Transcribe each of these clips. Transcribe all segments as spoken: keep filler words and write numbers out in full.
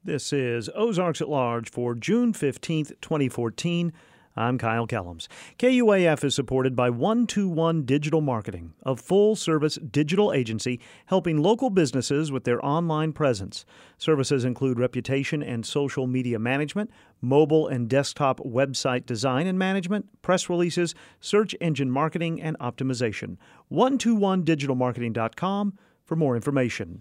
This is Ozarks at Large for June fifteenth, twenty fourteen. I'm Kyle Kellums. K U A F is supported by one two one Digital Marketing, a full-service digital agency helping local businesses with their online presence. Services include reputation and social media management, mobile and desktop website design and management, press releases, search engine marketing, and optimization. one two one digital marketing dot com for more information.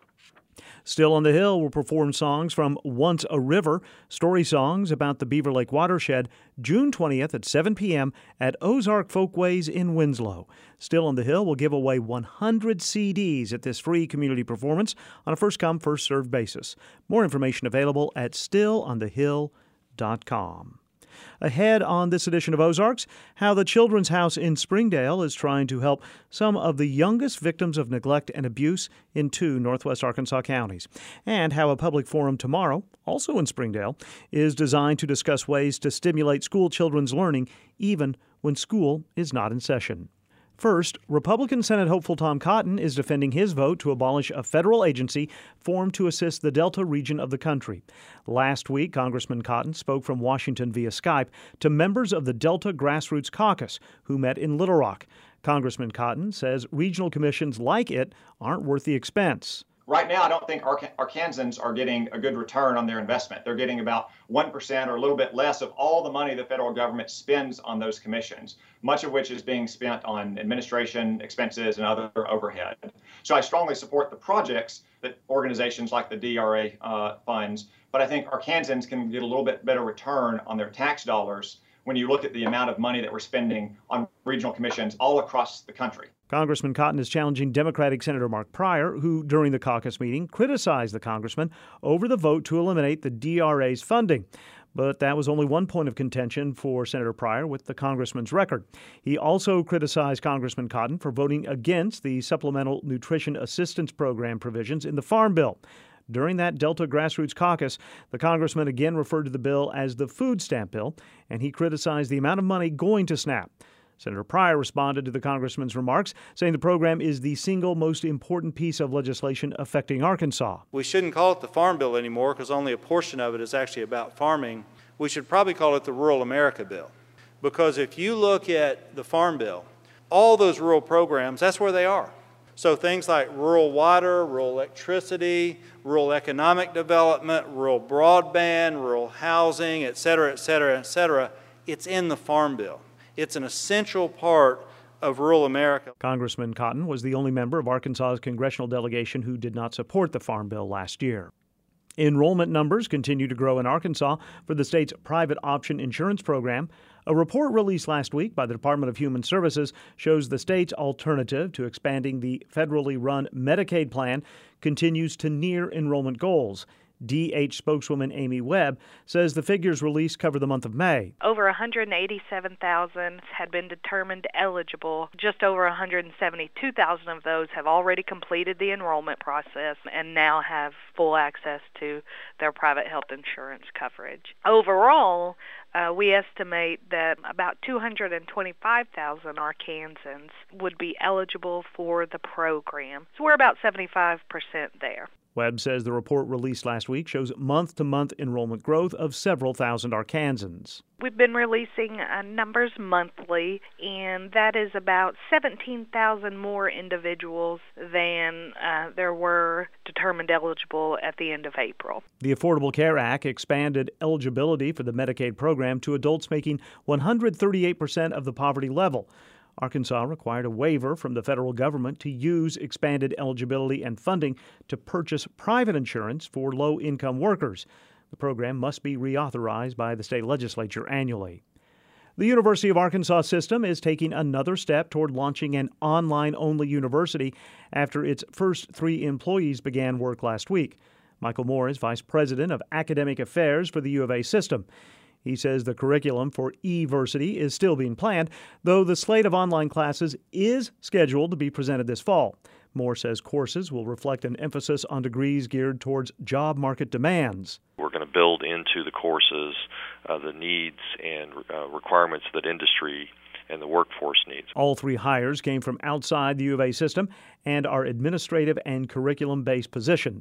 Still on the Hill will perform songs from Once a River, story songs about the Beaver Lake watershed, June twentieth at seven p.m. at Ozark Folkways in Winslow. Still on the Hill will give away one hundred C Ds at this free community performance on a first-come, first-served basis. More information available at still on the hill dot com. Ahead on this edition of Ozarks, how the Children's House in Springdale is trying to help some of the youngest victims of neglect and abuse in two northwest Arkansas counties, and how a public forum tomorrow, also in Springdale, is designed to discuss ways to stimulate school children's learning even when school is not in session. First, Republican Senate hopeful Tom Cotton is defending his vote to abolish a federal agency formed to assist the Delta region of the country. Last week, Congressman Cotton spoke from Washington via Skype to members of the Delta Grassroots Caucus who met in Little Rock. Congressman Cotton says regional commissions like it aren't worth the expense. Right now, I don't think Ark- Arkansans are getting a good return on their investment. They're getting about one percent or a little bit less of all the money the federal government spends on those commissions, much of which is being spent on administration expenses and other overhead. So I strongly support the projects that organizations like the D R A uh, funds, but I think Arkansans can get a little bit better return on their tax dollars when you look at the amount of money that we're spending on regional commissions all across the country. Congressman Cotton is challenging Democratic Senator Mark Pryor, who, during the caucus meeting, criticized the congressman over the vote to eliminate the D R A's funding. But that was only one point of contention for Senator Pryor with the congressman's record. He also criticized Congressman Cotton for voting against the Supplemental Nutrition Assistance Program provisions in the Farm Bill. During that Delta Grassroots Caucus, the congressman again referred to the bill as the food stamp bill, and he criticized the amount of money going to SNAP. Senator Pryor responded to the congressman's remarks, saying the program is the single most important piece of legislation affecting Arkansas. We shouldn't call it the Farm Bill anymore because only a portion of it is actually about farming. We should probably call it the Rural America Bill. Because if you look at the Farm Bill, all those rural programs, that's where they are. So things like rural water, rural electricity, rural economic development, rural broadband, rural housing, et cetera, et cetera, et cetera, it's in the Farm Bill. It's an essential part of rural America. Congressman Cotton was the only member of Arkansas's congressional delegation who did not support the Farm Bill last year. Enrollment numbers continue to grow in Arkansas for the state's private option insurance program. A report released last week by the Department of Human Services shows the state's alternative to expanding the federally run Medicaid plan continues to near enrollment goals. D H spokeswoman Amy Webb says the figures released cover the month of May. Over one hundred eighty-seven thousand had been determined eligible. Just over one hundred seventy-two thousand of those have already completed the enrollment process and now have full access to their private health insurance coverage. Overall, Uh, we estimate that about two hundred twenty-five thousand Arkansans would be eligible for the program. So we're about seventy-five percent there. Webb says the report released last week shows month-to-month enrollment growth of several thousand Arkansans. We've been releasing uh, numbers monthly, and that is about seventeen thousand more individuals than uh, there were determined eligible at the end of April. The Affordable Care Act expanded eligibility for the Medicaid program to adults making one hundred thirty-eight percent of the poverty level. Arkansas required a waiver from the federal government to use expanded eligibility and funding to purchase private insurance for low-income workers. The program must be reauthorized by the state legislature annually. The University of Arkansas system is taking another step toward launching an online-only university after its first three employees began work last week. Michael Moore is vice president of academic affairs for the U of A system. He says the curriculum for eVersity is still being planned, though the slate of online classes is scheduled to be presented this fall. Moore says courses will reflect an emphasis on degrees geared towards job market demands. We're going to build into the courses uh, the needs and uh, requirements that industry and the workforce needs. All three hires came from outside the U of A system and are administrative and curriculum-based positions.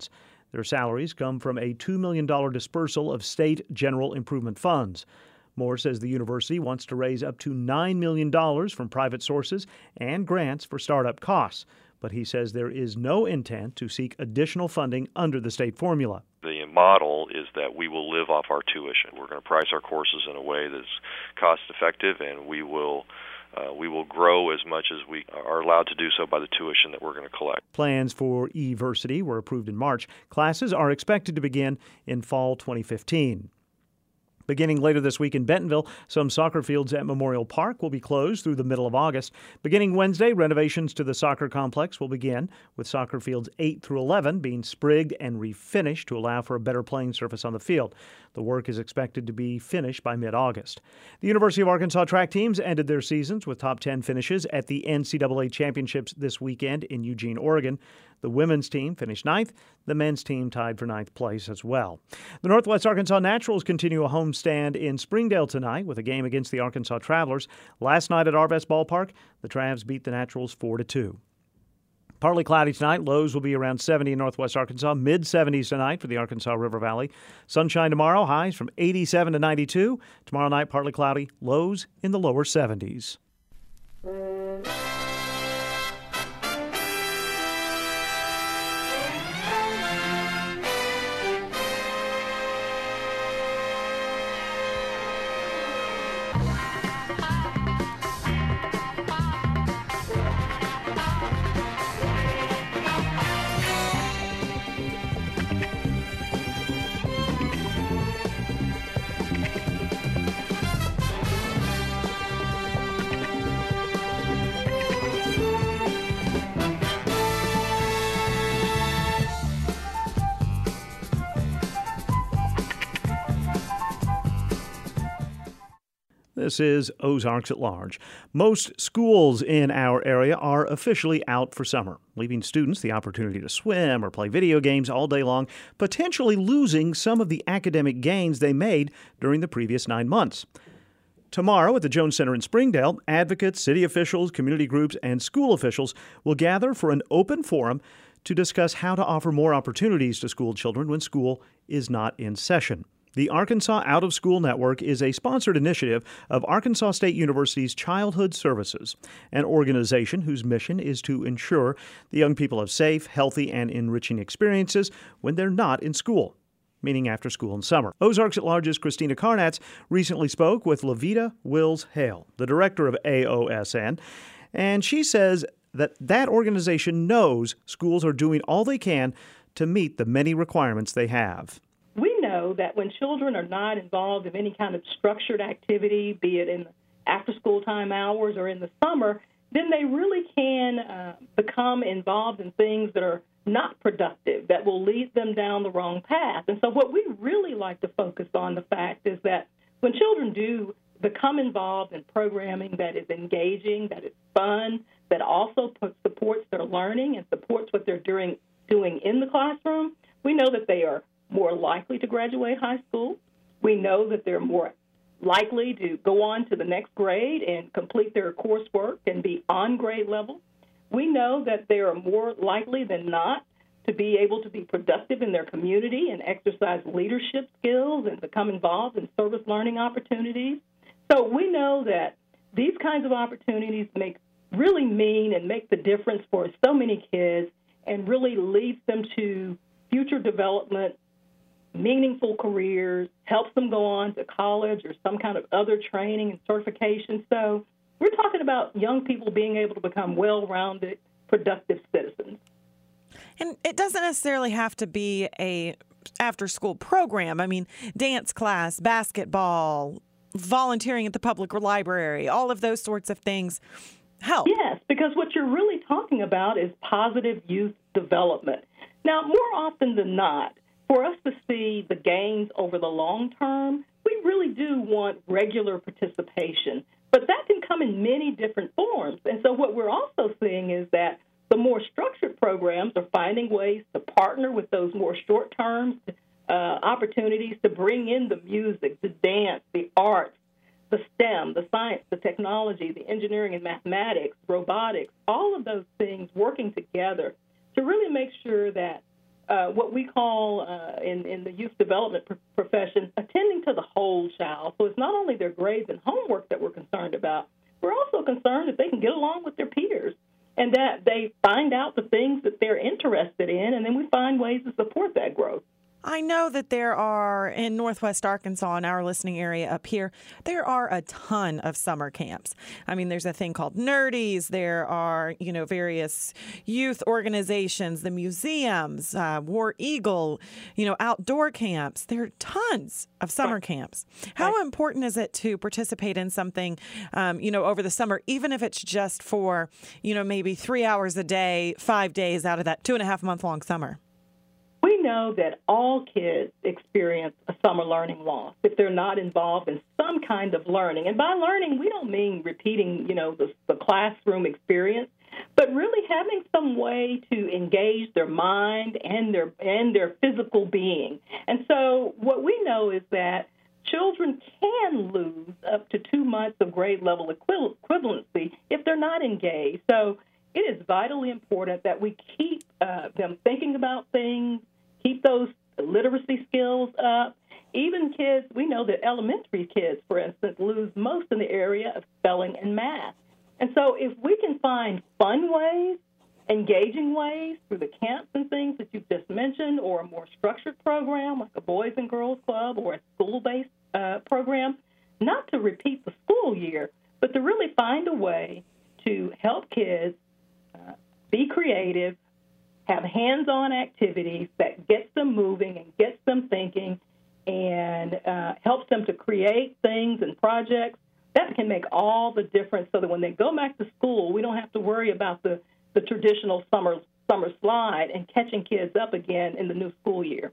Their salaries come from a two million dollars dispersal of state general improvement funds. Moore says the university wants to raise up to nine million dollars from private sources and grants for startup costs. But he says there is no intent to seek additional funding under the state formula. The model is that we will live off our tuition. We're going to price our courses in a way that's cost effective, and we will uh, we will grow as much as we are allowed to do so by the tuition that we're going to collect. Plans for eVersity were approved in March. Classes are expected to begin in fall twenty fifteen. Beginning later this week in Bentonville, some soccer fields at Memorial Park will be closed through the middle of August. Beginning Wednesday, renovations to the soccer complex will begin, with soccer fields eight through eleven being sprigged and refinished to allow for a better playing surface on the field. The work is expected to be finished by mid-August. The University of Arkansas track teams ended their seasons with top ten finishes at the N C double A Championships this weekend in Eugene, Oregon. The women's team finished ninth. The men's team tied for ninth place as well. The Northwest Arkansas Naturals continue a homestand in Springdale tonight with a game against the Arkansas Travelers. Last night at Arvest Ballpark, the Travs beat the Naturals four to two. Partly cloudy tonight. Lows will be around seventy in northwest Arkansas. mid seventies tonight for the Arkansas River Valley. Sunshine tomorrow. Highs from eighty-seven to ninety-two. Tomorrow night, partly cloudy. Lows in the lower seventies. This is Ozarks at Large. Most schools in our area are officially out for summer, leaving students the opportunity to swim or play video games all day long, potentially losing some of the academic gains they made during the previous nine months. Tomorrow at the Jones Center in Springdale, advocates, city officials, community groups, and school officials will gather for an open forum to discuss how to offer more opportunities to school children when school is not in session. The Arkansas Out of School Network is a sponsored initiative of Arkansas State University's Childhood Services, an organization whose mission is to ensure the young people have safe, healthy, and enriching experiences when they're not in school, meaning after school and summer. Ozarks at Large's Christina Karnatz recently spoke with Levita Wills-Hale, the director of A O S N, and she says that that organization knows schools are doing all they can to meet the many requirements they have. We know that when children are not involved in any kind of structured activity, be it in after-school time hours or in the summer, then they really can uh, become involved in things that are not productive, that will lead them down the wrong path. And so what we really like to focus on the fact is that when children do become involved in programming that is engaging, that is fun, that also supports their learning and supports what they're doing, doing in the classroom, we know that they are more likely to graduate high school. We know that they're more likely to go on to the next grade and complete their coursework and be on grade level. We know that they are more likely than not to be able to be productive in their community and exercise leadership skills and become involved in service learning opportunities. So we know that these kinds of opportunities make really mean and make the difference for so many kids and really leads them to future development, meaningful careers, helps them go on to college or some kind of other training and certification. So we're talking about young people being able to become well-rounded, productive citizens. And it doesn't necessarily have to be a after-school program. I mean, dance class, basketball, volunteering at the public library, all of those sorts of things help. Yes, because what you're really talking about is positive youth development. Now, more often than not, for us to see the gains over the long term, we really do want regular participation. But that can come in many different forms. And so what we're also seeing is that the more structured programs are finding ways to partner with those more short-term uh, opportunities to bring in the music, the dance, the arts, the STEM, the science, the technology, the engineering and mathematics, robotics, all of those things working together to really make sure that uh, what we call uh, in, in the youth development pr- profession, attending to the whole child. So it's not only their grades and homework that we're concerned about, we're also concerned that they can get along with their peers and that they find out the things that they're interested in, and then we find ways to support that growth. I know that there are, in Northwest Arkansas, in our listening area up here, there are a ton of summer camps. I mean, there's a thing called Nerdies. There are, you know, various youth organizations, the museums, uh, War Eagle, you know, outdoor camps. There are tons of summer right. camps. How right. important is it to participate in something, um, you know, over the summer, even if it's just for, you know, maybe three hours a day, five days out of that two and a half month long summer? We know that all kids experience a summer learning loss if they're not involved in some kind of learning. And by learning, we don't mean repeating, you know, the, the classroom experience, but really having some way to engage their mind and their and their physical being. And so what we know is that children can lose up to two months of grade level equivalency if they're not engaged. So it is vitally important that we keep uh, them thinking about things, keep those literacy skills up. Even kids, we know that elementary kids, for instance, lose most in the area of spelling and math. And so if we can find fun ways, engaging ways through the camps and things that you've just mentioned, or a more structured program like a Boys and Girls Club or a school-based uh, program, not to repeat the school year, but to really find a way to help kids uh, be creative, have hands-on activities that gets them moving and gets them thinking and uh, helps them to create things and projects, that can make all the difference so that when they go back to school, we don't have to worry about the, the traditional summer summer slide and catching kids up again in the new school year.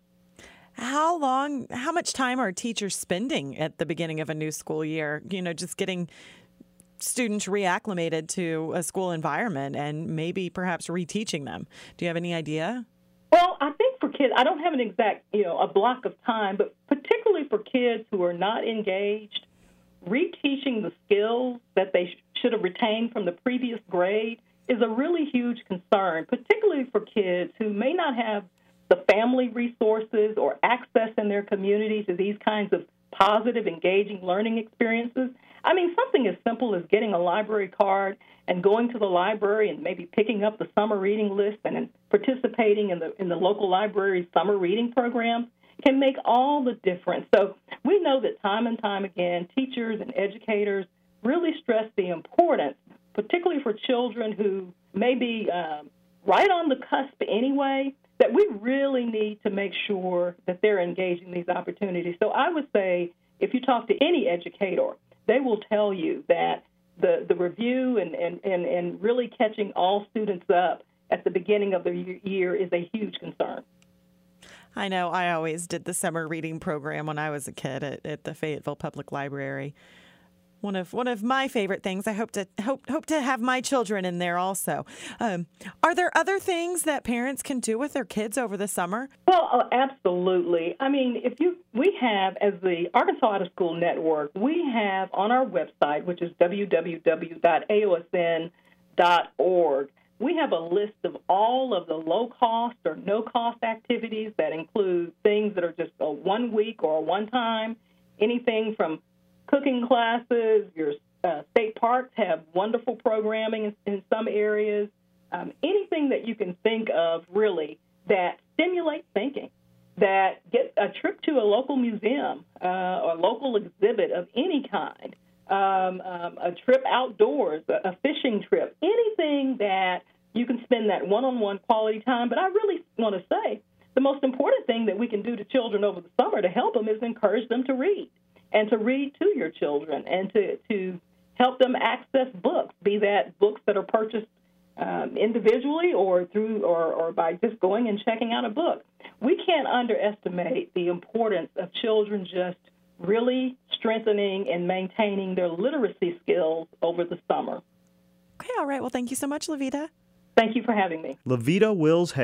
How long, how much time are teachers spending at the beginning of a new school year, you know, just getting students reacclimated to a school environment and maybe perhaps reteaching them? Do you have any idea? Well, I think for kids, I don't have an exact, you know, a block of time, but particularly for kids who are not engaged, reteaching the skills that they sh- should have retained from the previous grade is a really huge concern, particularly for kids who may not have the family resources or access in their community to these kinds of positive, engaging learning experiences. I mean, something as simple as getting a library card and going to the library and maybe picking up the summer reading list and participating in the in the local library's summer reading programs can make all the difference. So we know that time and time again, teachers and educators really stress the importance, particularly for children who may be um, right on the cusp anyway, that we really need to make sure that they're engaging these opportunities. So I would say if you talk to any educator, they will tell you that the, the review and, and, and, and really catching all students up at the beginning of the year is a huge concern. I know I always did the summer reading program when I was a kid at, at the Fayetteville Public Library. One of one of my favorite things. I hope to hope hope to have my children in there also. Um, are there other things that parents can do with their kids over the summer? Well, uh, absolutely. I mean, if you we have as the Arkansas Out of School Network, we have on our website, which is w w w dot a o s n dot org. We have a list of all of the low-cost or no-cost activities that include things that are just a one week or a one-time, anything from cooking classes. Your uh, state parks have wonderful programming in, in some areas. Um, anything that you can think of, really, that stimulates thinking, that get a trip to a local museum uh, or local exhibit of any kind, um, um, a trip outdoors, a, a fishing trip, anything that you can spend that one-on-one quality time. But I really want to say the most important thing that we can do to children over the summer to help them is encourage them to read and to read to your children and to, to help them access books, be that books that are purchased um, individually or through or, or by just going and checking out a book. We can't underestimate the importance of children just really strengthening and maintaining their literacy skills over the summer. Okay, all right. Well, thank you so much, Levita. Thank you for having me. Levita Wills Hale,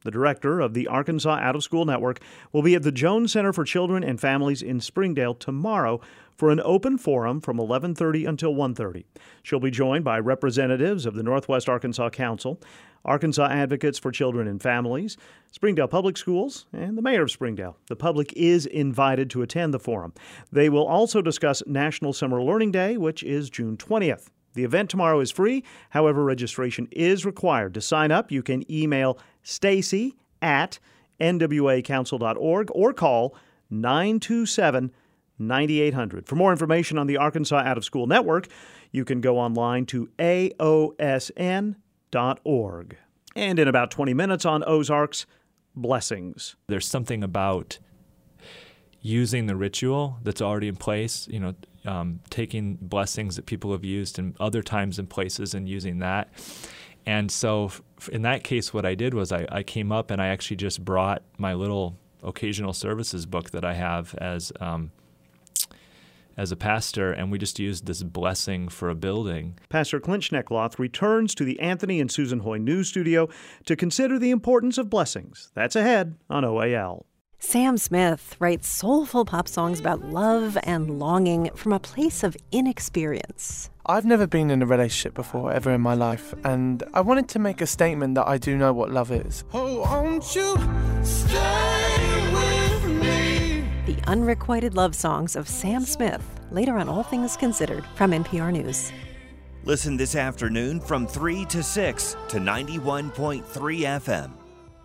the director of the Arkansas Out of School Network, will be at the Jones Center for Children and Families in Springdale tomorrow for an open forum from eleven thirty until one thirty. She'll be joined by representatives of the Northwest Arkansas Council, Arkansas Advocates for Children and Families, Springdale Public Schools, and the mayor of Springdale. The public is invited to attend the forum. They will also discuss National Summer Learning Day, which is June twentieth. The event tomorrow is free. However, registration is required. To sign up, you can email Stacy at N W A council dot org or call nine two seven, nine eight hundred. For more information on the Arkansas Out of School Network, you can go online to A O S N dot org. And in about twenty minutes on Ozarks, blessings. There's something about using the ritual that's already in place, you know, um, taking blessings that people have used in other times and places and using that. And so f- in that case, what I did was I, I came up and I actually just brought my little occasional services book that I have as um, as a pastor, and we just used this blessing for a building. Pastor Clint Schneckloth returns to the Anthony and Susan Hoy News Studio to consider the importance of blessings. That's ahead on O A L. Sam Smith writes soulful pop songs about love and longing from a place of inexperience. I've never been in a relationship before, ever in my life, and I wanted to make a statement that I do know what love is. Oh, won't you stay with me? The unrequited love songs of Sam Smith, later on All Things Considered from N P R News. Listen this afternoon from three to six to ninety-one point three F M.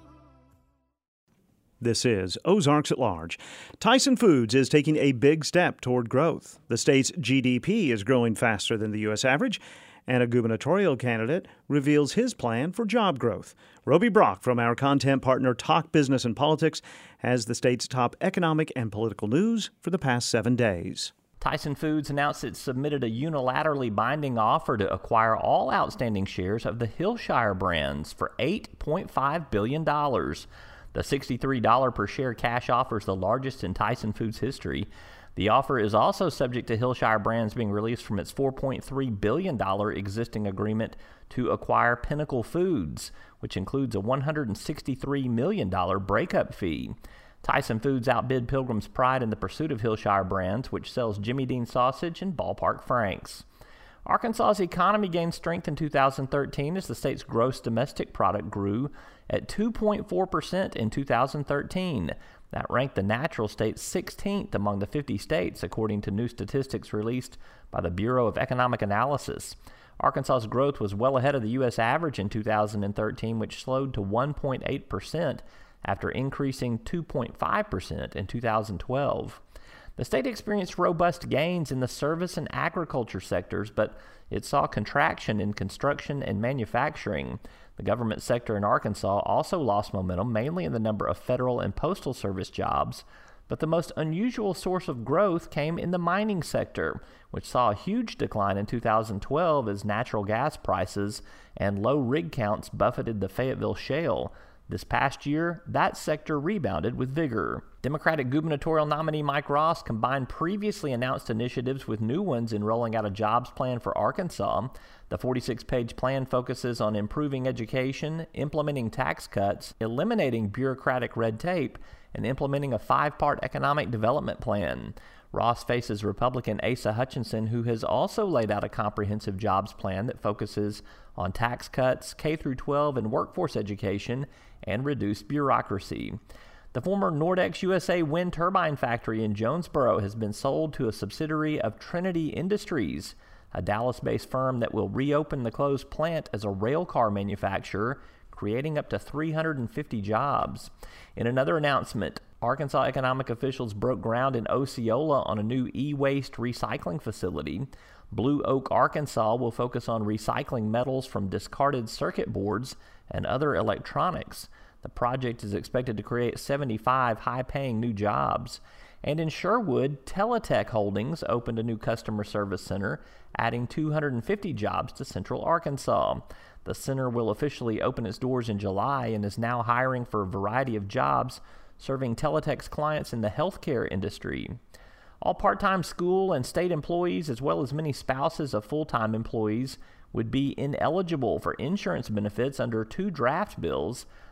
This is Ozarks at Large. Tyson Foods is taking a big step toward growth. The state's G D P is growing faster than the U S average, and a gubernatorial candidate reveals his plan for job growth. Roby Brock from our content partner Talk Business and Politics has the state's top economic and political news for the past seven days. Tyson Foods announced it submitted a unilaterally binding offer to acquire all outstanding shares of the Hillshire Brands for eight point five billion dollars. The sixty-three dollars per share cash offer is the largest in Tyson Foods history. The offer is also subject to Hillshire Brands being released from its four point three billion dollars existing agreement to acquire Pinnacle Foods, which includes a one hundred sixty-three million dollars breakup fee. Tyson Foods outbid Pilgrim's Pride in the pursuit of Hillshire Brands, which sells Jimmy Dean sausage and Ballpark Franks. Arkansas's economy gained strength in two thousand thirteen as the state's gross domestic product grew at two point four percent in two thousand thirteen. That ranked the natural state sixteenth among the fifty states, according to new statistics released by the Bureau of Economic Analysis. Arkansas's growth was well ahead of the U S average in two thousand thirteen, which slowed to one point eight percent after increasing two point five percent in two thousand twelve. The state experienced robust gains in the service and agriculture sectors, but it saw contraction in construction and manufacturing. The government sector in Arkansas also lost momentum, mainly in the number of federal and postal service jobs, but the most unusual source of growth came in the mining sector, which saw a huge decline in two thousand twelve as natural gas prices and low rig counts buffeted the Fayetteville Shale. This past year, that sector rebounded with vigor. Democratic gubernatorial nominee Mike Ross combined previously announced initiatives with new ones in rolling out a jobs plan for Arkansas. The forty-six page plan focuses on improving education, implementing tax cuts, eliminating bureaucratic red tape, and implementing a five-part economic development plan. Ross faces Republican Asa Hutchinson, who has also laid out a comprehensive jobs plan that focuses on tax cuts, K through twelve, and workforce education, and reduced bureaucracy. The former Nordex U S A wind turbine factory in Jonesboro has been sold to a subsidiary of Trinity Industries, a Dallas-based firm that will reopen the closed plant as a railcar manufacturer, creating up to three hundred fifty jobs. In another announcement, Arkansas economic officials broke ground in Osceola on a new e-waste recycling facility. Blue Oak, Arkansas will focus on recycling metals from discarded circuit boards and other electronics. The project is expected to create seventy-five high-paying new jobs. And in Sherwood, Teletech Holdings opened a new customer service center, adding two hundred fifty jobs to Central Arkansas. The center will officially open its doors in July and is now hiring for a variety of jobs, serving Teletech's clients in the healthcare industry. All part-time school and state employees, as well as many spouses of full-time employees, would be ineligible for insurance benefits under two draft bills.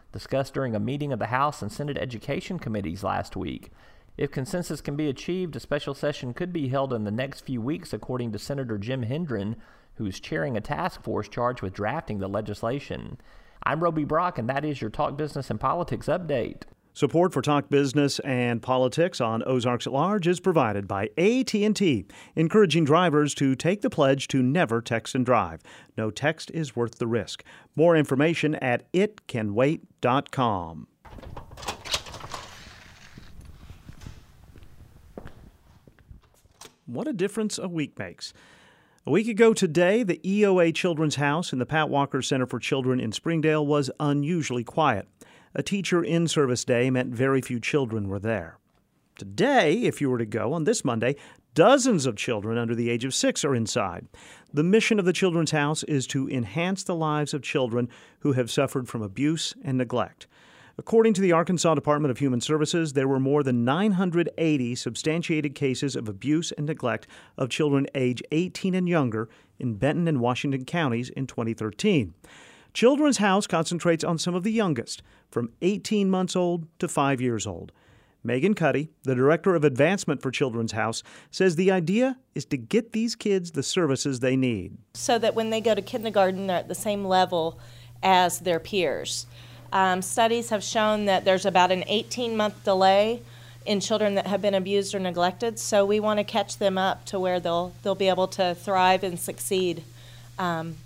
discussed during a meeting of the House and Senate Education Committees last week. If consensus can be achieved, a special session could be held in the next few weeks, according to Senator Jim Hendren, who's chairing a task force charged with drafting the legislation. I'm Roby Brock, and that is your Talk Business and Politics update. Support for Talk Business and Politics on Ozarks at Large is provided by A T and T, encouraging drivers to take the pledge to never text and drive. No text is worth the risk. More information at it can wait dot com. What a difference a week makes. A week ago today, the E O A Children's House in the Pat Walker Center for Children in Springdale was unusually quiet. A teacher in-service day meant very few children were there. Today, if you were to go on this Monday, dozens of children under the age of six are inside. The mission of the Children's House is to enhance the lives of children who have suffered from abuse and neglect. According to the Arkansas Department of Human Services, there were more than nine hundred eighty substantiated cases of abuse and neglect of children age eighteen and younger in Benton and Washington counties in twenty thirteen. Children's House concentrates on some of the youngest, from eighteen months old to five years old. Megan Cuddy, the Director of Advancement for Children's House, says the idea is to get these kids the services they need. So that when they go to kindergarten, they're at the same level as their peers. Um, studies have shown that there's about an eighteen-month delay in children that have been abused or neglected, so we want to catch them up to where they'll they'll be able to thrive and succeed um,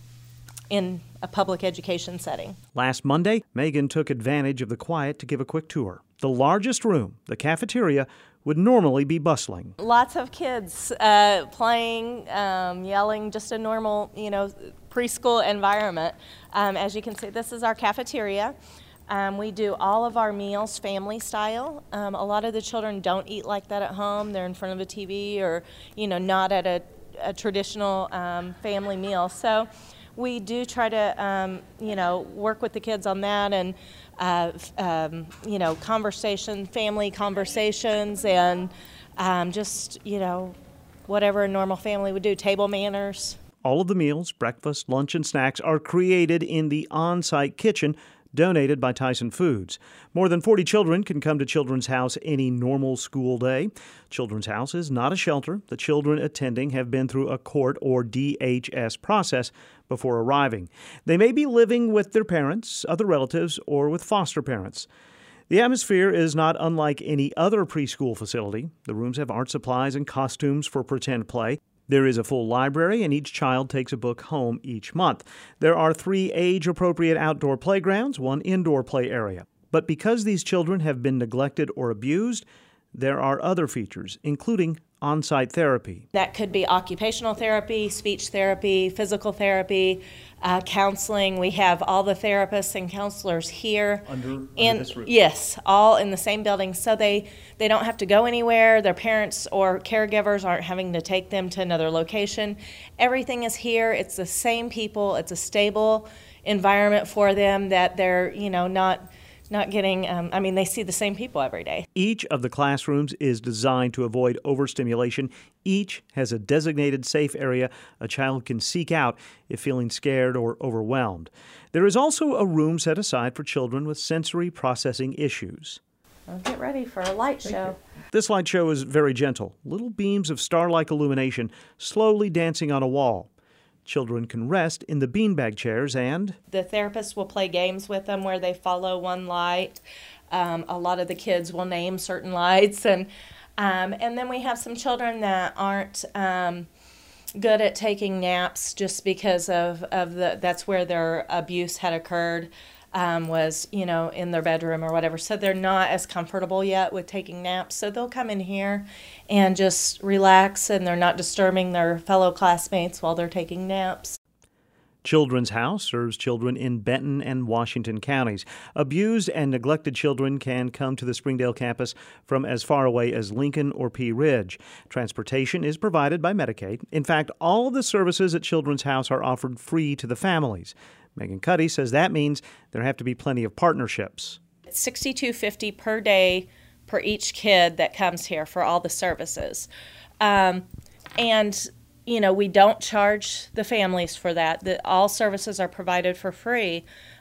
in a public education setting. Last Monday, Megan took advantage of the quiet to give a quick tour. The largest room, the cafeteria, would normally be bustling. Lots of kids uh, playing, um, yelling, just a normal, you know, preschool environment. Um, as you can see, this is our cafeteria. Um, we do all of our meals family style. Um, a lot of the children don't eat like that at home. They're in front of a T V or, you know, not at a, a traditional um, family meal. So we do try to, um, you know, work with the kids on that and, uh, um, you know, conversation, family conversations, and um, just, you know, whatever a normal family would do, table manners. All of the meals, breakfast, lunch, and snacks are created in the on-site kitchen donated by Tyson Foods. More than forty children can come to Children's House any normal school day. Children's House is not a shelter. The children attending have been through a court or D H S process before arriving. They may be living with their parents, other relatives, or with foster parents. The atmosphere is not unlike any other preschool facility. The rooms have art supplies and costumes for pretend play. There is a full library, and each child takes a book home each month. There are three age-appropriate outdoor playgrounds, one indoor play area. But because these children have been neglected or abused, there are other features, including on-site therapy. That could be occupational therapy, speech therapy, physical therapy, uh, counseling. We have all the therapists and counselors here. Under, under in, this roof? Yes, all in the same building, so they, they don't have to go anywhere. Their parents or caregivers aren't having to take them to another location. Everything is here. It's the same people. It's a stable environment for them that they're, you know, not... Not getting, um, I mean, they see the same people every day. Each of the classrooms is designed to avoid overstimulation. Each has a designated safe area a child can seek out if feeling scared or overwhelmed. There is also a room set aside for children with sensory processing issues. Well, get ready for a light show. This light show is very gentle. Little beams of star-like illumination slowly dancing on a wall. Children can rest in the beanbag chairs and... The therapist will play games with them where they follow one light. Um, a lot of the kids will name certain lights. And um, and then we have some children that aren't um, good at taking naps just because of, of the that's where their abuse had occurred. Um, was, you know, in their bedroom or whatever. So they're not as comfortable yet with taking naps. So they'll come in here and just relax, and they're not disturbing their fellow classmates while they're taking naps. Children's House serves children in Benton and Washington counties. Abused and neglected children can come to the Springdale campus from as far away as Lincoln or Pea Ridge. Transportation is provided by Medicaid. In fact, all of the services at Children's House are offered free to the families. Megan Cuddy says that means there have to be plenty of partnerships. It's sixty-two fifty per day per each kid that comes here for all the services. Um, and, you know, we don't charge the families for that. The, all services are provided for free.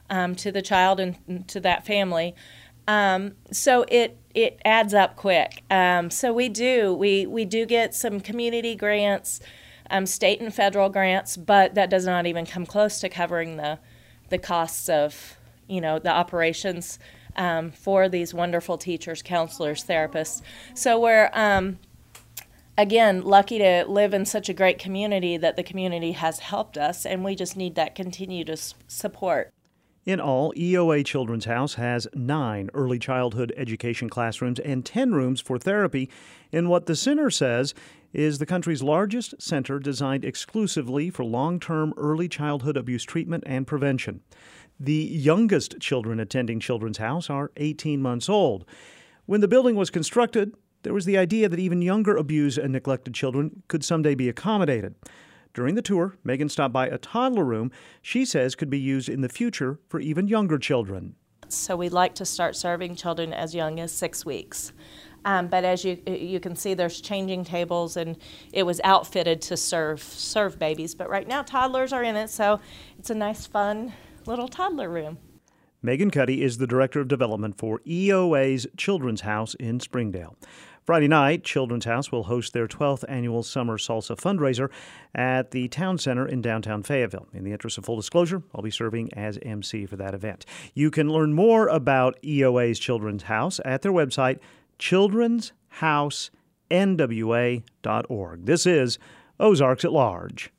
um, to the child and to that family. Um, so it it adds up quick. Um, so we do we we do get some community grants, um, state and federal grants, but that does not even come close to covering the the costs of you know the operations um, for these wonderful teachers, counselors, therapists. So we're um, again lucky to live in such a great community that the community has helped us, and we just need that continued s- support. In all, E O A Children's House has nine early childhood education classrooms and ten rooms for therapy in what the center says is the country's largest center designed exclusively for long-term early childhood abuse treatment and prevention. The youngest children attending Children's House are eighteen months old. When the building was constructed, there was the idea that even younger abused and neglected children could someday be accommodated. During the tour, Megan stopped by a toddler room she says could be used in the future for even younger children. So we'd like to start serving children as young as six weeks. Um, but as you you can see, there's changing tables, and it was outfitted to serve serve babies. But right now, toddlers are in it, so it's a nice, fun little toddler room. Megan Cuddy is the Director of Development for E O A's Children's House in Springdale. Friday night, Children's House will host their twelfth annual Summer Salsa fundraiser at the Town Center in downtown Fayetteville. In the interest of full disclosure, I'll be serving as M C for that event. You can learn more about E O A's Children's House at their website, children's house n w a dot org. This is Ozarks at Large.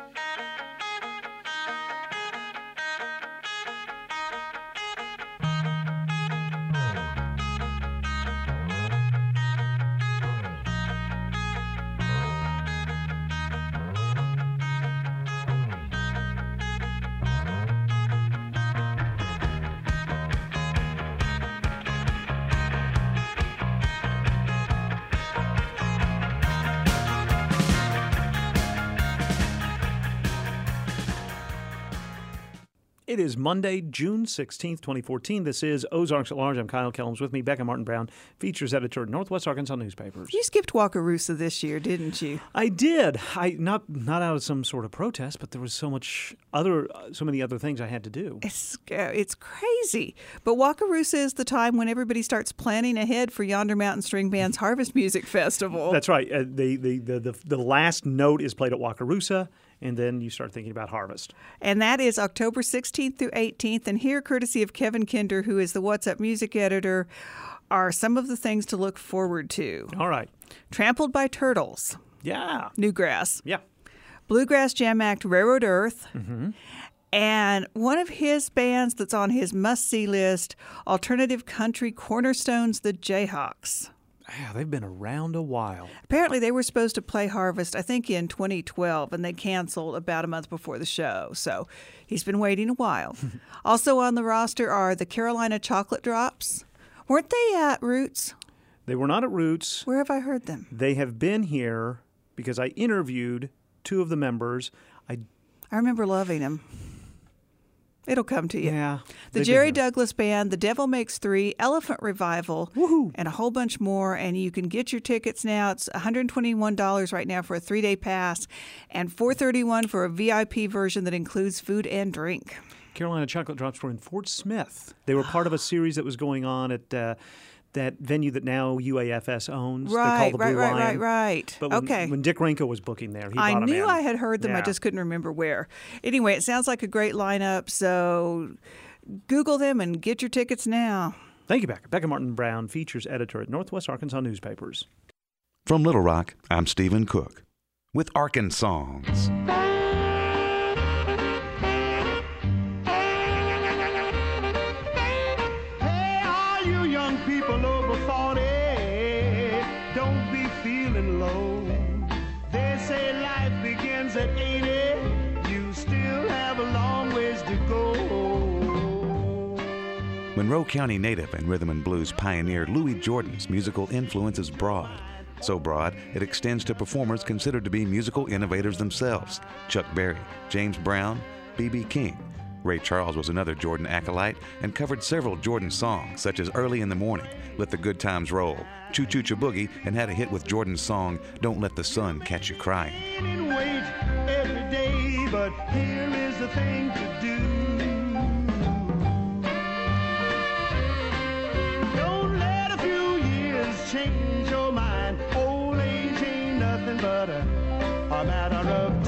It is Monday, June sixteenth, twenty fourteen. This is Ozarks at Large. I'm Kyle Kellums. With me, Becca Martin Brown, features editor at Northwest Arkansas Newspapers. You skipped Wakarusa this year, didn't you? I did. I not not out of some sort of protest, but there was so much other, so many other things I had to do. It's it's crazy. But Wakarusa is the time when everybody starts planning ahead for Yonder Mountain String Band's Harvest Music Festival. That's right. Uh, the, the, the, the, the last note is played at Wakarusa, and then you start thinking about harvest. And that is October sixteenth through eighteenth. And here, courtesy of Kevin Kinder, who is the What's Up music editor, are some of the things to look forward to. All right. Trampled by Turtles. Yeah. Newgrass. Yeah. Bluegrass Jam Act, Railroad Earth. Mm-hmm. And one of his bands that's on his must-see list, alternative country cornerstones, the Jayhawks. Yeah, they've been around a while. Apparently, they were supposed to play Harvest, I think, in twenty twelve, and they canceled about a month before the show. So he's been waiting a while. Also on the roster are the Carolina Chocolate Drops. Weren't they at Roots? They were not at Roots. Where have I heard them? They have been here because I interviewed two of the members. I I remember loving them. It'll come to you. Yeah. The Jerry Douglas Band, The Devil Makes Three, Elephant Revival, Woohoo. And a whole bunch more. And you can get your tickets now. It's one hundred twenty-one dollars right now for a three-day pass and four hundred thirty-one dollars for a V I P version that includes food and drink. Carolina Chocolate Drops were in Fort Smith. They were part of a series that was going on at uh, that venue that now U A F S owns. Right, they call the right, Blue right, Lion. right, right. But when, okay. when Dick Renko was booking there, he I brought them knew in. I had heard them. Yeah. I just couldn't remember where. Anyway, it sounds like a great lineup. So Google them and get your tickets now. Thank you, Becca. Becca Martin Brown, features editor at Northwest Arkansas Newspapers. From Little Rock, I'm Stephen Cook with Arkansongs. Hey, all you young people over forty, don't be feeling low. They say life begins at eighty. You still have a long ways to go. Monroe County native and rhythm and blues pioneer Louis Jordan's musical influence is broad. So broad, it extends to performers considered to be musical innovators themselves. Chuck Berry, James Brown, B B King. Ray Charles was another Jordan acolyte and covered several Jordan songs, such as Early in the Morning, Let the Good Times Roll, Choo Choo Cha Boogie, and had a hit with Jordan's song, Don't Let the Sun Catch You Crying. And wait every day, but here is the thing to do. but a, a matter of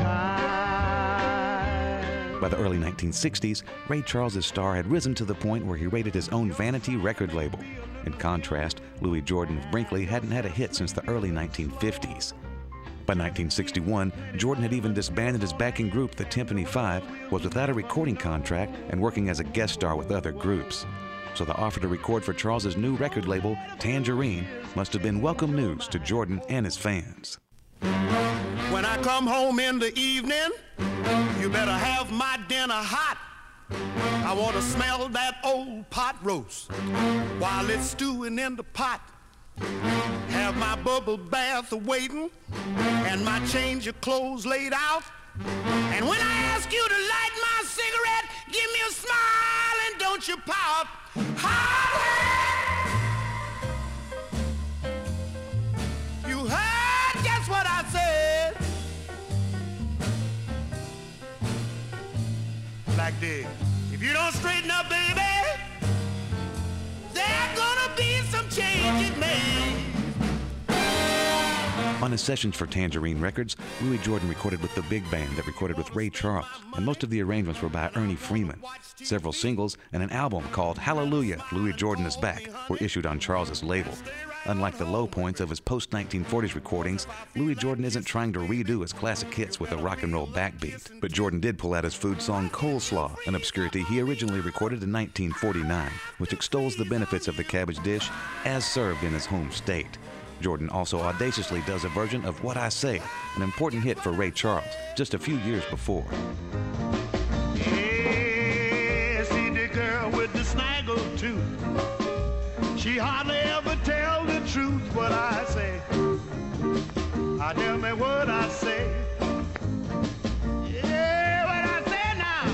time. By the early nineteen sixties, Ray Charles's star had risen to the point where he raided his own vanity record label. In contrast, Louis Jordan of Brinkley hadn't had a hit since the early nineteen fifties. By nineteen sixty-one, Jordan had even disbanded his backing group, the Tympany Five, was without a recording contract and working as a guest star with other groups. So the offer to record for Charles's new record label, Tangerine, must have been welcome news to Jordan and his fans. When I come home in the evening, you better have my dinner hot. I want to smell that old pot roast while it's stewing in the pot. Have my bubble bath waiting and my change of clothes laid out. And when I ask you to light my cigarette, give me a smile and don't you pout. You heard just what I said. Black Dig, if you don't straighten up, baby, there's gonna be some changes made. On his sessions for Tangerine Records, Louis Jordan recorded with the big band that recorded with Ray Charles, and most of the arrangements were by Ernie Freeman. Several singles and an album called Hallelujah, Louis Jordan is Back were issued on Charles's label. Unlike the low points of his post nineteen forties recordings, Louis Jordan isn't trying to redo his classic hits with a rock and roll backbeat. But Jordan did pull out his food song Coleslaw, an obscurity he originally recorded in nineteen forty-nine, which extols the benefits of the cabbage dish as served in his home state. Jordan also audaciously does a version of What I Say, an important hit for Ray Charles, just a few years before. Yeah, see the girl with the snaggle tooth. She hardly ever tell the truth. What I say, I tell me what I say. Yeah, what I say now.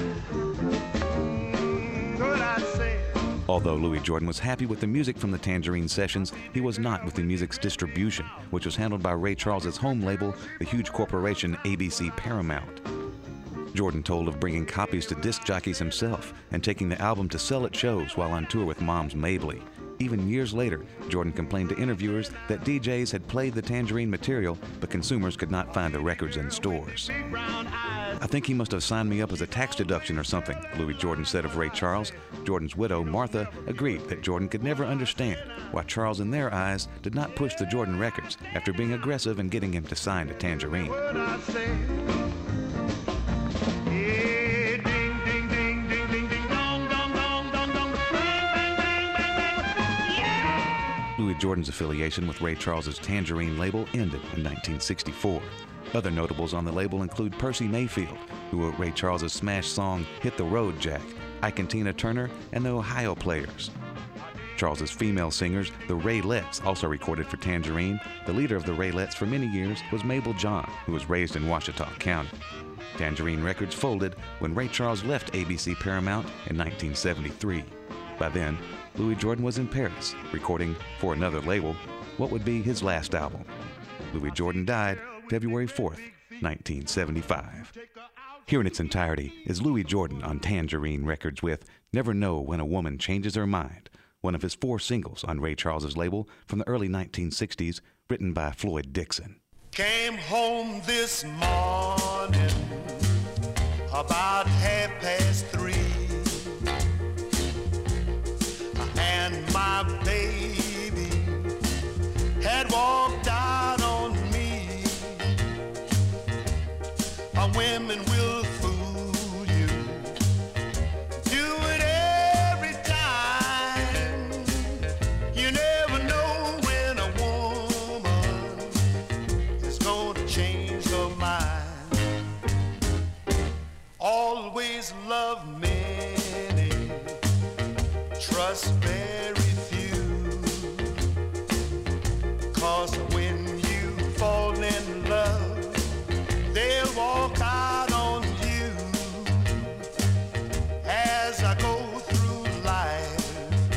Mm, what I say. Although Louis Jordan was happy with the music from the Tangerine sessions, he was not with the music's distribution, which was handled by Ray Charles's home label, the huge corporation A B C Paramount. Jordan told of bringing copies to disc jockeys himself and taking the album to sell at shows while on tour with Moms Mabley. Even years later, Jordan complained to interviewers that D Js had played the Tangerine material, but consumers could not find the records in stores. I think he must have signed me up as a tax deduction or something, Louis Jordan said of Ray Charles. Jordan's widow, Martha, agreed that Jordan could never understand why Charles, in their eyes, did not push the Jordan records after being aggressive and getting him to sign to Tangerine. Louis Jordan's affiliation with Ray Charles's Tangerine label ended in nineteen sixty-four. Other notables on the label include Percy Mayfield, who wrote Ray Charles's smash song Hit the Road, Jack, Ike and Tina Turner, and the Ohio Players. Charles's female singers, the Raylettes, also recorded for Tangerine. The leader of the Raylettes for many years was Mabel John, who was raised in Ouachita County. Tangerine Records folded when Ray Charles left A B C Paramount in nineteen seventy-three. By then, Louis Jordan was in Paris, recording for another label what would be his last album. Louis Jordan died February fourth, nineteen seventy-five. Here in its entirety is Louis Jordan on Tangerine Records with Never Know When a Woman Changes Her Mind, one of his four singles on Ray Charles's label from the early nineteen sixties, written by Floyd Dixon. Came home this morning about half past three, and my baby had walked out on me. Our women will fool you, do it every time. You never know when a woman is gonna change her mind. Always love many, trust very few, 'cause when you fall in love, they'll walk out on you. As I go through life,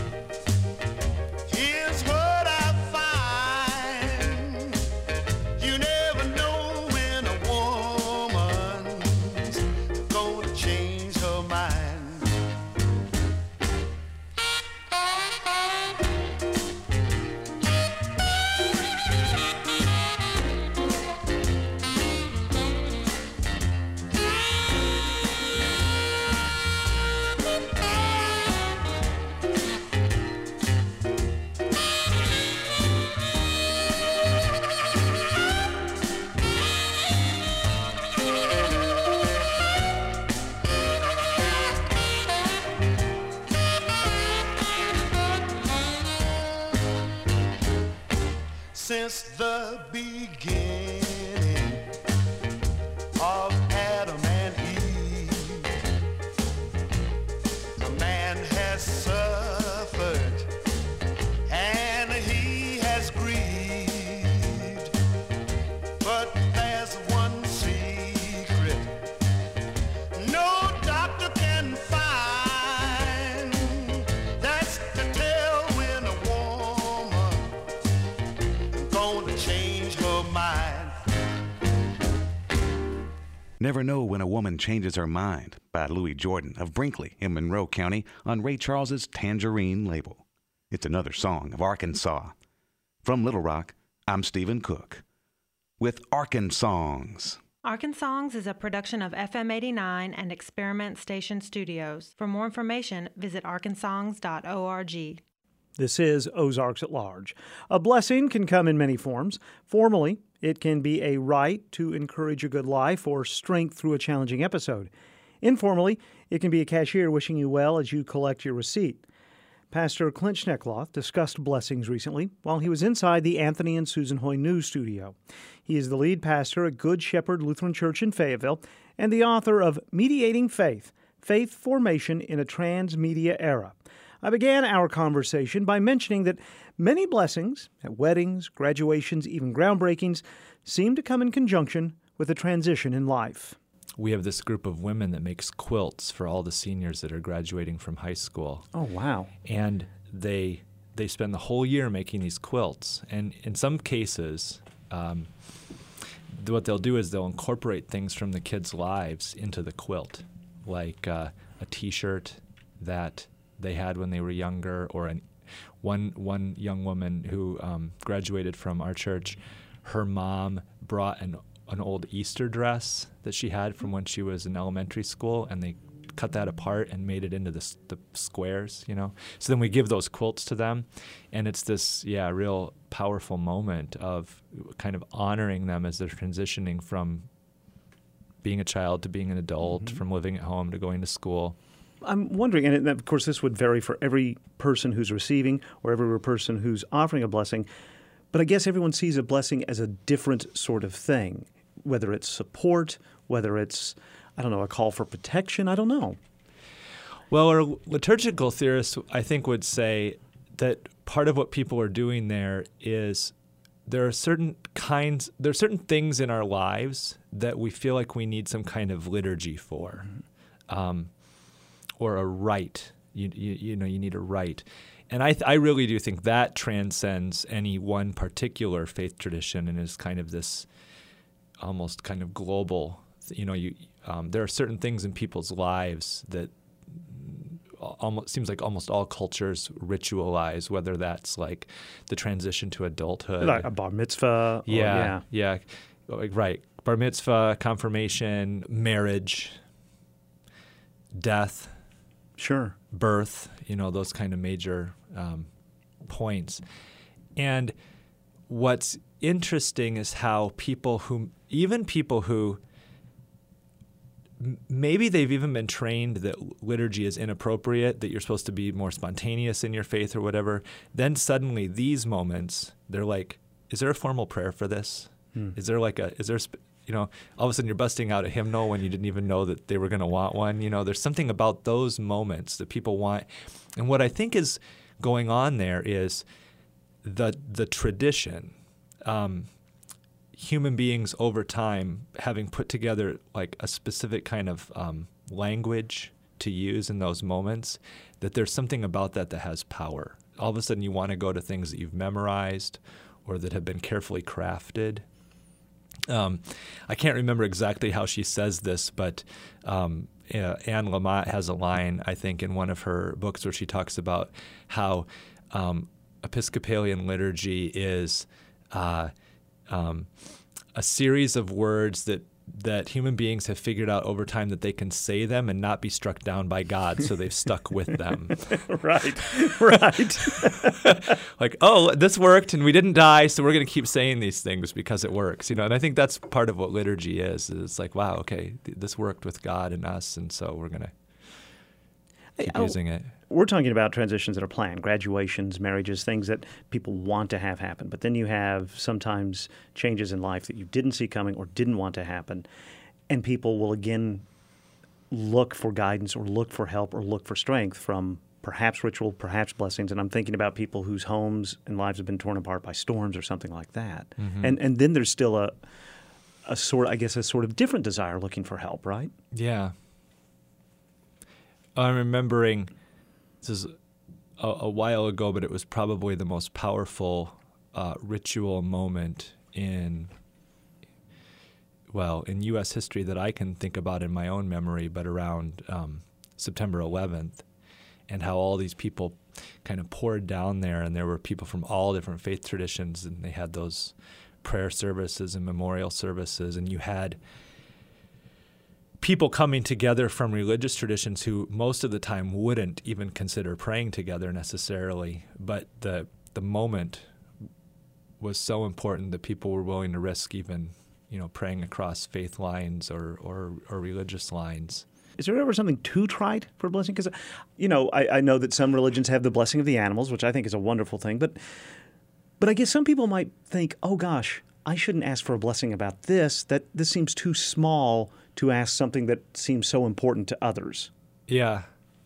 here's what I find. You never know when a woman's gonna change her mind. Since the beginning of Adam and Eve, a man has suffered and he has grieved. But there's one secret no doctor can find. That's to tell when a woman gonna change her mind. Never Know When a Woman Changes Her Mind by Louis Jordan of Brinkley in Monroe County on Ray Charles's Tangerine label. It's another song of Arkansas. From Little Rock, I'm Stephen Cook with Arkansongs. Arkansongs is a production of F M eighty-nine and Experiment Station Studios. For more information, visit arkansongs dot org. This is Ozarks at Large. A blessing can come in many forms. Formally, it can be a right to encourage a good life or strength through a challenging episode. Informally, it can be a cashier wishing you well as you collect your receipt. Pastor Clint Schneckloth discussed blessings recently while he was inside the Anthony and Susan Hoy News Studio. He is the lead pastor at Good Shepherd Lutheran Church in Fayetteville and the author of Mediating Faith, Faith Formation in a Transmedia Era. I began our conversation by mentioning that many blessings at weddings, graduations, even groundbreakings seem to come in conjunction with a transition in life. We have this group of women that makes quilts for all the seniors that are graduating from high school. Oh, wow. And they they spend the whole year making these quilts. And in some cases, um, what they'll do is they'll incorporate things from the kids' lives into the quilt, like uh, a T-shirt that they had when they were younger, or an, one one young woman who um, graduated from our church, her mom brought an an old Easter dress that she had from when she was in elementary school, and they cut that apart and made it into the, the squares, you know. So then we give those quilts to them, and it's this, yeah, real powerful moment of kind of honoring them as they're transitioning from being a child to being an adult, mm-hmm. from living at home to going to school. I'm wondering, and of course this would vary for every person who's receiving or every person who's offering a blessing, but I guess everyone sees a blessing as a different sort of thing, whether it's support, whether it's, I don't know, a call for protection, I don't know. Well, our liturgical theorists, I think, would say that part of what people are doing there is there are certain kinds, there are certain things in our lives that we feel like we need some kind of liturgy for. Mm-hmm. Um, or a rite. You, you you know, you need a rite. And I th- I really do think that transcends any one particular faith tradition and is kind of this almost kind of global, you know, you um, there are certain things in people's lives that almost seems like almost all cultures ritualize, whether that's like the transition to adulthood. Like a bar mitzvah. Yeah, or, yeah. yeah. Like, right. Bar mitzvah, confirmation, marriage, death. Sure. Birth, you know, those kind of major um, points. And what's interesting is how people who, even people who, m- maybe they've even been trained that liturgy is inappropriate, that you're supposed to be more spontaneous in your faith or whatever, then suddenly these moments, they're like, is there a formal prayer for this? Hmm. Is there like a, is there, sp- you know, all of a sudden you're busting out a hymnal when you didn't even know that they were going to want one. You know, there's something about those moments that people want. And what I think is going on there is the the tradition, um, human beings over time having put together like a specific kind of um, language to use in those moments, that there's something about that that has power. All of a sudden you want to go to things that you've memorized or that have been carefully crafted. Um, I can't remember exactly how she says this, but um, uh, Anne Lamott has a line, I think, in one of her books where she talks about how um, Episcopalian liturgy is uh, um, a series of words that that human beings have figured out over time that they can say them and not be struck down by God, so they've stuck with them. Right, right. Like, oh, this worked and we didn't die, so we're going to keep saying these things because it works, you know. And I think that's part of what liturgy is. It's like, wow, okay, th- this worked with God and us, and so we're going to keep oh, using it. we're talking about transitions that are planned, graduations, marriages, things that people want to have happen. But then you have sometimes changes in life that you didn't see coming or didn't want to happen. And people will again look for guidance or look for help or look for strength from perhaps ritual, perhaps blessings. And I'm thinking about people whose homes and lives have been torn apart by storms or something like that. Mm-hmm. And and then there's still a a sort, I guess, a sort of different desire looking for help, right? Yeah. I'm remembering, this is a, a while ago, but it was probably the most powerful uh, ritual moment in, well, in U S history that I can think about in my own memory, but around um, September eleventh, and how all these people kind of poured down there, and there were people from all different faith traditions, and they had those prayer services and memorial services, and you had people coming together from religious traditions who most of the time wouldn't even consider praying together necessarily, but the the moment was so important that people were willing to risk even, you know, praying across faith lines or or, or religious lines. Is there ever something too trite for a blessing? Because, you know, I, I know that some religions have the blessing of the animals, which I think is a wonderful thing, but but I guess some people might think, oh gosh, I shouldn't ask for a blessing about this, that this seems too small to ask something that seems so important to others. Yeah.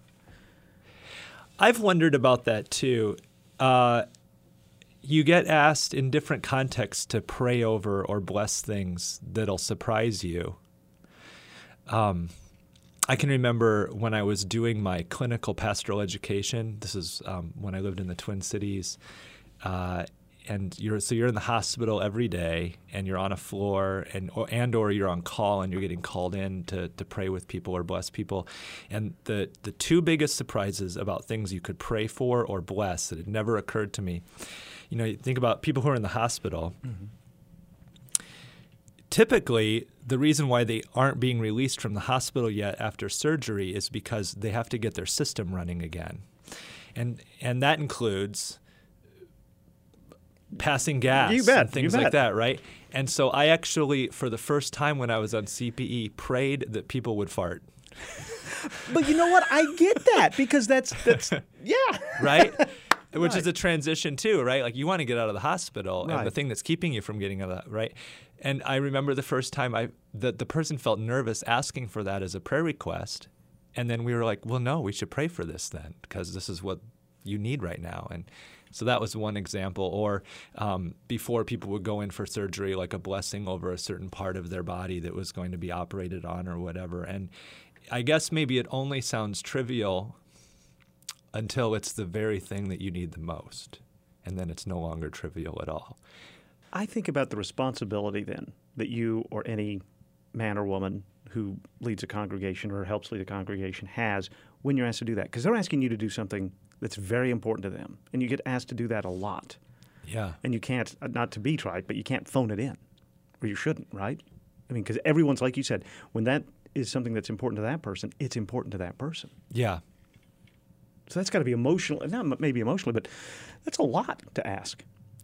I've wondered about that too. Uh, you get asked in different contexts to pray over or bless things that'll surprise you. Um, I can remember when I was doing my clinical pastoral education, this is um, when I lived in the Twin Cities, uh, and you're so you're in the hospital every day, and you're on a floor, and or, and or you're on call, and you're getting called in to to pray with people or bless people. And the the two biggest surprises about things you could pray for or bless that had never occurred to me, you know, you think about people who are in the hospital. Mm-hmm. Typically, the reason why they aren't being released from the hospital yet after surgery is because they have to get their system running again, and and that includes passing gas you bet, and things you bet. like that, right? And so I actually, for the first time when I was on C P E, prayed that people would fart. But you know what? I get that because that's, that's yeah. Right? Which right. is a transition too, right? Like you want to get out of the hospital, right. and the thing that's keeping you from getting out of that, right? And I remember the first time I that the person felt nervous asking for that as a prayer request. And then we were like, well, no, we should pray for this then because this is what you need right now. And so that was one example. Or um, before people would go in for surgery, like a blessing over a certain part of their body that was going to be operated on or whatever. And I guess maybe it only sounds trivial until it's the very thing that you need the most. And then it's no longer trivial at all. I think about the responsibility then that you or any man or woman who leads a congregation or helps lead a congregation has when you're asked to do that. Because they're asking you to do something that's very important to them. And you get asked to do that a lot. Yeah. And you can't, not to be trite, but you can't phone it in. Or you shouldn't, right? I mean, because everyone's, like you said, when that is something that's important to that person, it's important to that person. Yeah. So that's got to be emotional, not maybe emotionally, but that's a lot to ask.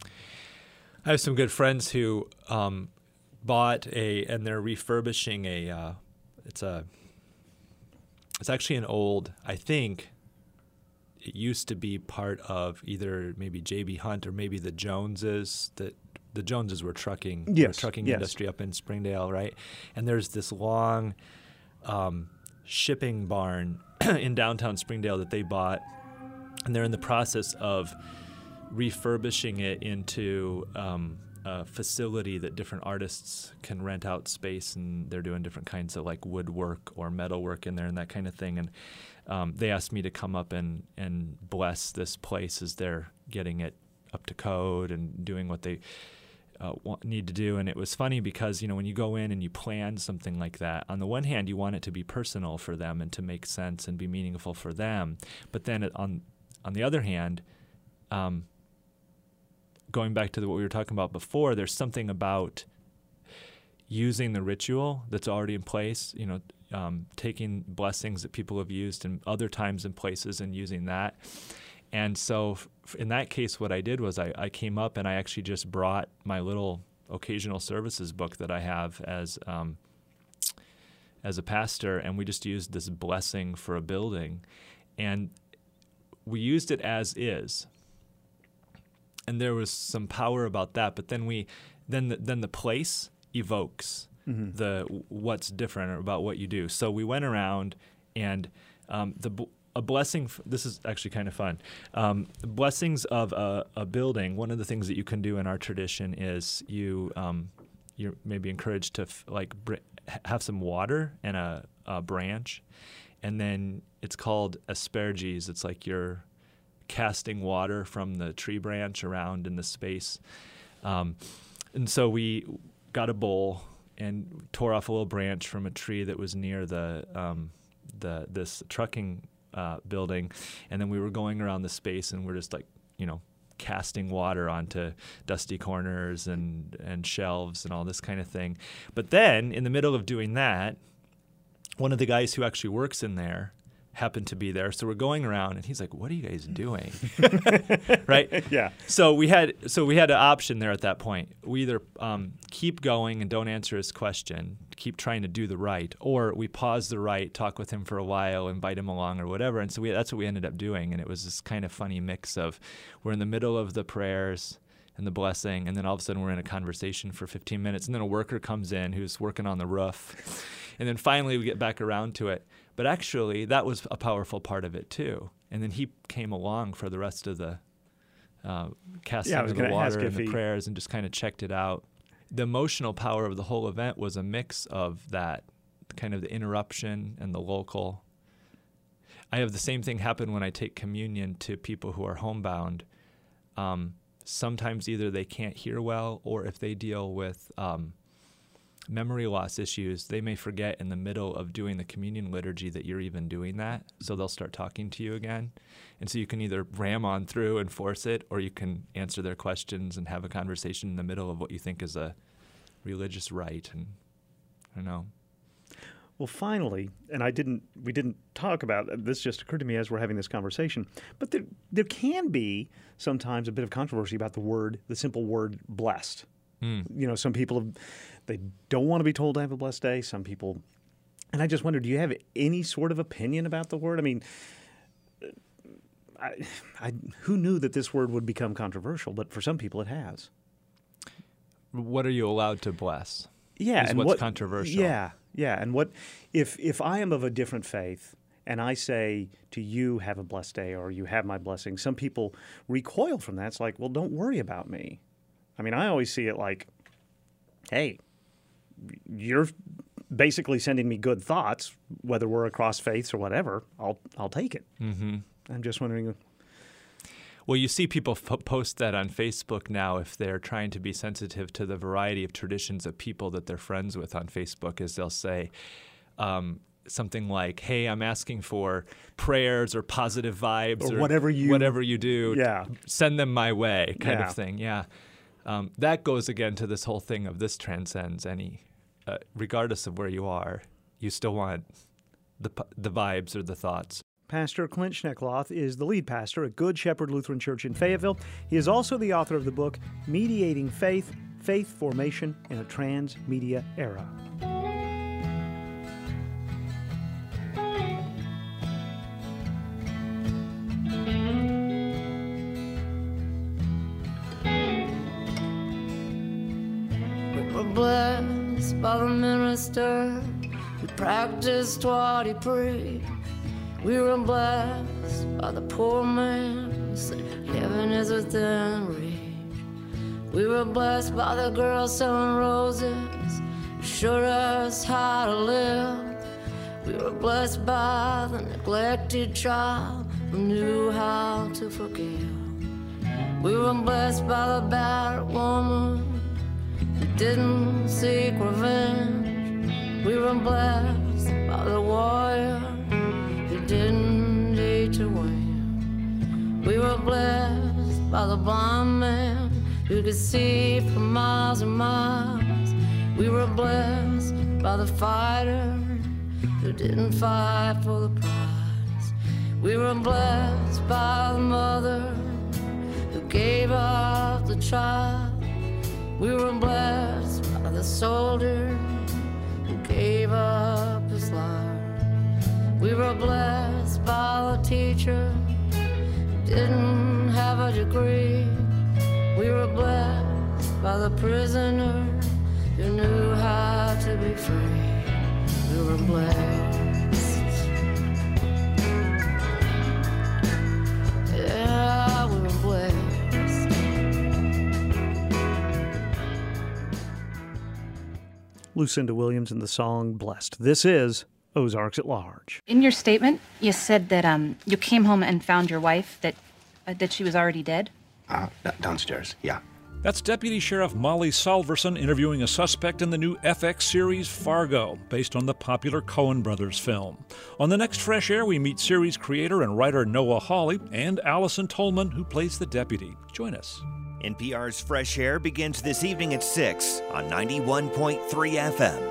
I have some good friends who um, bought a, and they're refurbishing a, uh, it's a, it's actually an old, I think, it used to be part of either maybe J B. Hunt or maybe the Joneses. That the Joneses were trucking, yes, were trucking yes. industry up in Springdale, right? And there's this long um, shipping barn in downtown Springdale that they bought, and they're in the process of refurbishing it into um, a facility that different artists can rent out space, and they're doing different kinds of like woodwork or metalwork in there and that kind of thing. And um, they asked me to come up and, and bless this place as they're getting it up to code and doing what they uh, want, need to do. And it was funny because, you know, when you go in and you plan something like that, on the one hand, you want it to be personal for them and to make sense and be meaningful for them. But then it, on on the other hand, um, going back to the, what we were talking about before, there's something about using the ritual that's already in place, you know, um, taking blessings that people have used in other times and places and using that. And so f- in that case, what I did was I, I came up and I actually just brought my little occasional services book that I have as um, as a pastor, and we just used this blessing for a building. And we used it as is, and there was some power about that. But then we, then the, then the place evokes mm-hmm. the what's different about what you do. So we went around, and um, the a blessing. This is actually kind of fun. Um, blessings of a, a building. One of the things that you can do in our tradition is you um, you're maybe encouraged to f- like br- have some water and a, a branch, and then it's called asperges. It's like you're casting water from the tree branch around in the space. Um, and so we got a bowl and tore off a little branch from a tree that was near the um, the this trucking uh, building, and then we were going around the space, and we're just like, you know, casting water onto dusty corners and and shelves and all this kind of thing. But then in the middle of doing that, one of the guys who actually works in there happened to be there. So we're going around, and he's like, "What are you guys doing?" Right? Yeah. So we had so we had an option there at that point. We either um, keep going and don't answer his question, keep trying to do the right, or we pause the right, talk with him for a while, invite him along or whatever. And so we, that's what we ended up doing. And it was this kind of funny mix of we're in the middle of the prayers and the blessing, and then all of a sudden we're in a conversation for fifteen minutes, and then a worker comes in who's working on the roof, and then finally we get back around to it. But actually, that was a powerful part of it too. And then he came along for the rest of the uh, casting yeah, of the water and the he... prayers, and just kind of checked it out. The emotional power of the whole event was a mix of that, kind of the interruption and the local. I have the same thing happen when I take communion to people who are homebound. Um, sometimes either they can't hear well, or if they deal with um, memory loss issues, they may forget in the middle of doing the communion liturgy that you're even doing that. So they'll start talking to you again. And so you can either ram on through and force it, or you can answer their questions and have a conversation in the middle of what you think is a religious rite. And I don't know. Well, finally, and I didn't, we didn't talk about this, just occurred to me as we're having this conversation, but there, there can be sometimes a bit of controversy about the word, the simple word blessed. Mm. You know, some people, have, they don't want to be told to have a blessed day. Some people, and I just wonder, do you have any sort of opinion about the word? I mean, I, I, who knew that this word would become controversial? But for some people, it has. What are you allowed to bless? Yeah, is and what's what, controversial. Yeah, yeah, and what if if I am of a different faith and I say to you, "Have a blessed day," or "You have my blessing," some people recoil from that. It's like, well, don't worry about me. I mean, I always see it like, hey, you're basically sending me good thoughts, whether we're across faiths or whatever. I'll I'll take it. Mm-hmm. I'm just wondering. Well, you see people f- post that on Facebook now if they're trying to be sensitive to the variety of traditions of people that they're friends with on Facebook, is they'll say um, something like, "Hey, I'm asking for prayers or positive vibes or, or whatever you whatever you do. Yeah. Send them my way," kind yeah. of thing. Yeah. Um, that goes again to this whole thing of this transcends any, uh, regardless of where you are, you still want the the vibes or the thoughts. Pastor Clint Schneckloth is the lead pastor at Good Shepherd Lutheran Church in Fayetteville. He is also the author of the book, Mediating Faith, Faith Formation in a Transmedia Era. We were blessed by the minister who practiced what he preached. We were blessed by the poor man who said heaven is within reach. We were blessed by the girl selling roses who showed us how to live. We were blessed by the neglected child who knew how to forgive. We were blessed by the battered woman who didn't seek revenge. We were blessed by the warrior didn't need to win. We were blessed by the blind man who could see for miles and miles. We were blessed by the fighter who didn't fight for the prize. We were blessed by the mother who gave up the child. We were blessed by the soldier who gave up his life. We were blessed by the teacher didn't have a degree. We were blessed by the prisoner who knew how to be free. We were blessed. Yeah, we were blessed. Lucinda Williams in the song Blessed. This is Ozarks at Large. In your statement, you said that um, you came home and found your wife, that uh, that she was already dead? Uh, downstairs, yeah. That's Deputy Sheriff Molly Salverson interviewing a suspect in the new F X series Fargo, based on the popular Coen Brothers film. On the next Fresh Air, we meet series creator and writer Noah Hawley and Allison Tolman, who plays the deputy. Join us. N P R's Fresh Air begins this evening at six on ninety-one point three F M.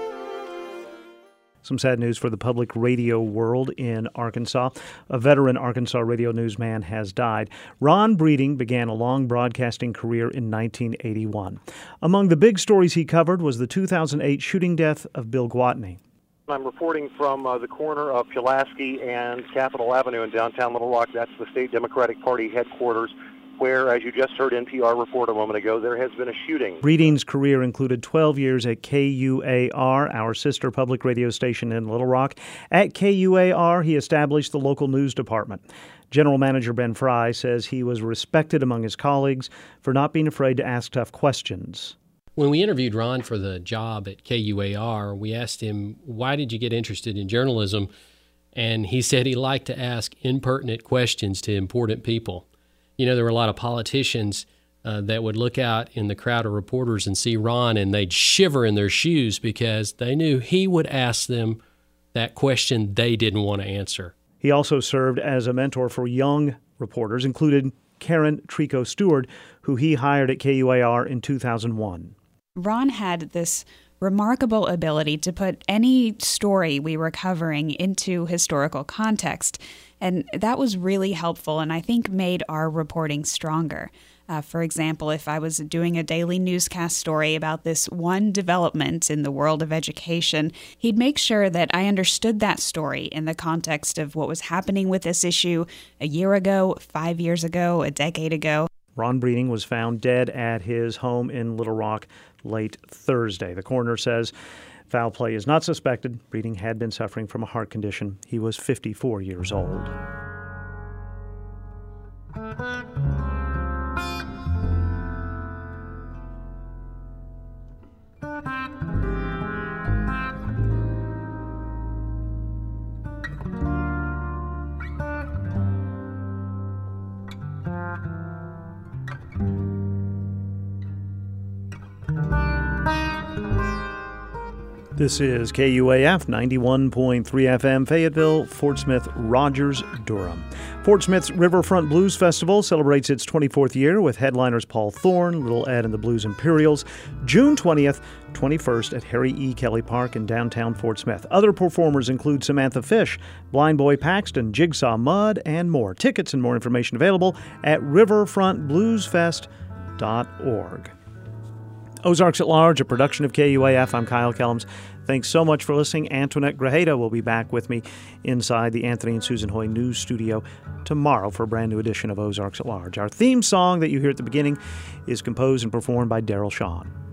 Some sad news for the public radio world in Arkansas. A veteran Arkansas radio newsman has died. Ron Breeding began a long broadcasting career in nineteen eighty-one. Among the big stories he covered was the two thousand eight shooting death of Bill Gwatney. I'm reporting from uh, the corner of Pulaski and Capitol Avenue in downtown Little Rock. That's the State Democratic Party headquarters, where, as you just heard N P R report a moment ago, there has been a shooting. Breeding's career included twelve years at K U A R, our sister public radio station in Little Rock. At K U A R, he established the local news department. General Manager Ben Fry says he was respected among his colleagues for not being afraid to ask tough questions. When we interviewed Ron for the job at K U A R, we asked him, why did you get interested in journalism? And he said he liked to ask impertinent questions to important people. You know, there were a lot of politicians uh, that would look out in the crowd of reporters and see Ron, and they'd shiver in their shoes because they knew he would ask them that question they didn't want to answer. He also served as a mentor for young reporters, including Karen Trico Stewart, who he hired at K U A R in two thousand one. Ron had this remarkable ability to put any story we were covering into historical context. And that was really helpful and I think made our reporting stronger. Uh, for example, if I was doing a daily newscast story about this one development in the world of education, he'd make sure that I understood that story in the context of what was happening with this issue a year ago, five years ago, a decade ago. Ron Breeding was found dead at his home in Little Rock late Thursday. The coroner says foul play is not suspected. Breeding had been suffering from a heart condition. He was fifty-four years old. This is K U A F ninety-one point three F M, Fayetteville, Fort Smith, Rogers, Durham. Fort Smith's Riverfront Blues Festival celebrates its twenty-fourth year with headliners Paul Thorne, Little Ed and the Blues Imperials, June twentieth, twenty-first at Harry E. Kelly Park in downtown Fort Smith. Other performers include Samantha Fish, Blind Boy Paxton, Jigsaw Mud, and more. Tickets and more information available at riverfront blues fest dot org. Ozarks at Large, a production of K U A F. I'm Kyle Kellums. Thanks so much for listening. Antoinette Grajeda will be back with me inside the Anthony and Susan Hoy News Studio tomorrow for a brand new edition of Ozarks at Large. Our theme song that you hear at the beginning is composed and performed by Daryl Shawn.